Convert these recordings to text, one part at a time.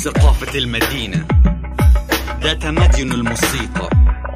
ثقافة المدينة، ده تمدن الموسيقى،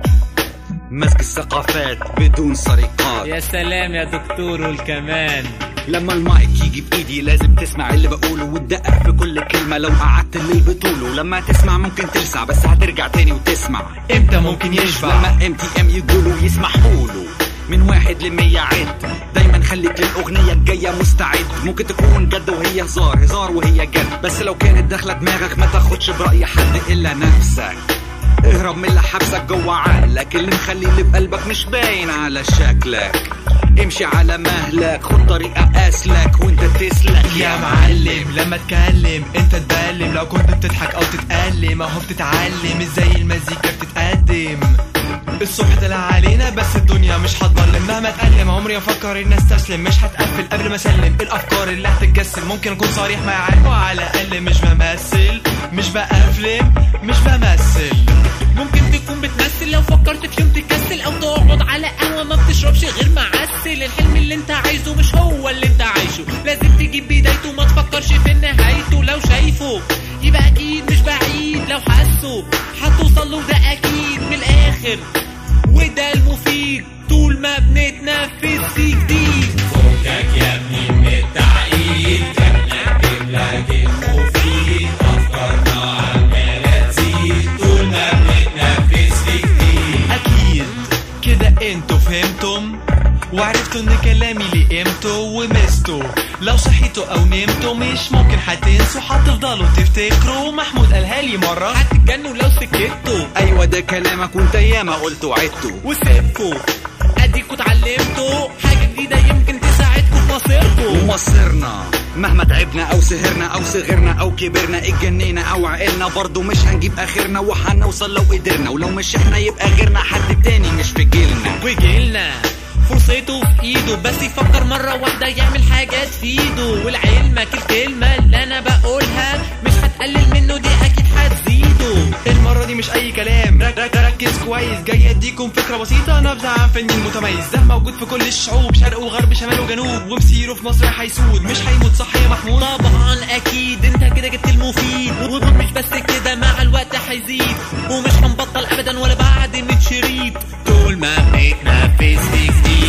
مسك الثقافات بدون سرقات. يا سلام يا دكتور والكمان. لما المايك يجي بايدي لازم تسمع اللي بقوله وتدقق في كل كلمة. لو قعدت الليل بطوله لما تسمع ممكن تلسع، بس هترجع تاني وتسمع. امتى ممكن يشبع؟ لما MTM يقولوا يسمحوله من 1 ل100 عد. دايما خليك للأغنية الجاية مستعد. ممكن تكون جد وهي هزار، هزار وهي جد، بس لو كانت داخلة دماغك ما تاخدش برأي حد إلا نفسك. اهرب من اللي حبسك جوا عقلك، اللي مخلي اللي بقلبك مش باين على شكلك. امشي على مهلك، خد طريقة أسلك وانت تسلك يا معلم. لما تكلم انت تبلم، لو كنت بتضحك او تتألم اهو بتتعلم ازاي المزيكا بتتقدم. الصبح طلع علينا بس الدنيا مش هتضلم، مهما اتألم عمري افكر اني استسلم. مش هتقفل قبل ما اسلم الافكار اللي هتتجسم. ممكن اكون صريح معاك وعلى الاقل مش بمثل، مش بقفلم، مش بمثل. ممكن تكون بتمثل لو فكرت في يوم تكسل، او تقعد على قهوة ما بتشربش غير معسل. الحلم اللي انت عايزه مش هو اللي انت عايشه، لازم تجيب بدايته ما تفكرش في نهايته. لو شايفه يبقى اكيد مش بعيد، لو حاسه هتوصل له ده اكيد من الاخر، وده المفيد طول ما بنتنفس في جديد. فكك يا ابني من التعقيد، احنا نجيب لك المفيد. افكارنا عمالة تزيد طول ما بنتنفس في جديد. اكيد كده انتوا فهمتم وعرفتوا ان كلامي ليه قيمته ومستو. لو صحيتوا او نمتوا مش ممكن هتنسوا، هتفضلوا تفتكروا. محمود قالها لي مرة هتتجنوا لو سكتوا. ايوه ده كلامك وانت ياما قلت وعدته وسيبكوا اديكوا اتعلمتوا حاجة جديدة يمكن تساعدكوا في مصيركوا. ومصيرنا مهما تعبنا او سهرنا او صغرنا او كبرنا، اتجنينا او عقلنا برضو مش هنجيب اخرنا، وهنوصل لو قدرنا. ولو مش احنا يبقى غيرنا، حد تاني مش في جيلنا. وجيلنا فرصته في ايده، بس يفكر مرة واحدة يعمل حاجة تفيده. ولعلمك الكلمة اللي انا بقولها مش هتقلل منه، دي اكيد هتزيده. المرة دي مش اي كلام، ركز كويس. جاي اديكم فكرة بسيطة، نبذة عن فني متميز. ده موجود في كل الشعوب، شرق وغرب شمال وجنوب، ومسيره في مصر هيسود. مش هيموت صح يا محمود؟ طبعا اكيد انت كده جبت المفيد، ومش بس كده مع الوقت هيزيد. ومش هنبطل ابدا ولا بعد 100 شريط طول ما بنتنفس في جديد.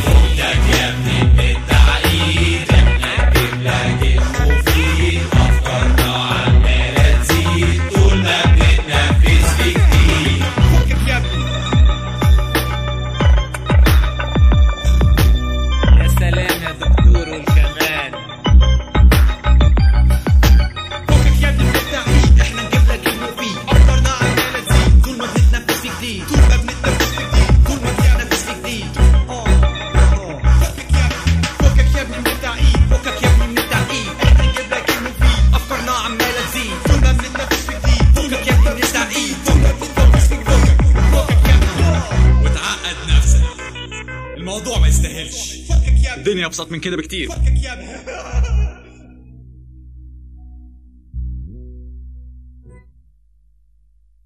فكك يا ابني من التعقيد، احنا نجيب لك المفيد. افكارنا عمالة تزيد طول ما بنتنفس في جديد. فكك يا ابني. يا سلام يا دكتور والكمان. فكك يا ابني من التعقيد، احنا نجيب لك المفيد. افكارنا عمالة تزيد طول ما بنتنفس في جديد، طول ما بنتنفس في جديد، طول ما بنتنفس في جديد. فكك يا ابني من التعقيد، فكك يا ابني من التعقيد، احنا نجيب لك المفيد. افكارنا عمالة تزيد طول ما بنتنفس في جديد. فكك يا ابني من التعقيد، طول ما بنتنفس في جديد. فكك يا ابني وتعقد نفسك، الموضوع ما يستاهلش. فكك يا ابني الدنيا ابسط من كده بكتير. فكك يا ابني.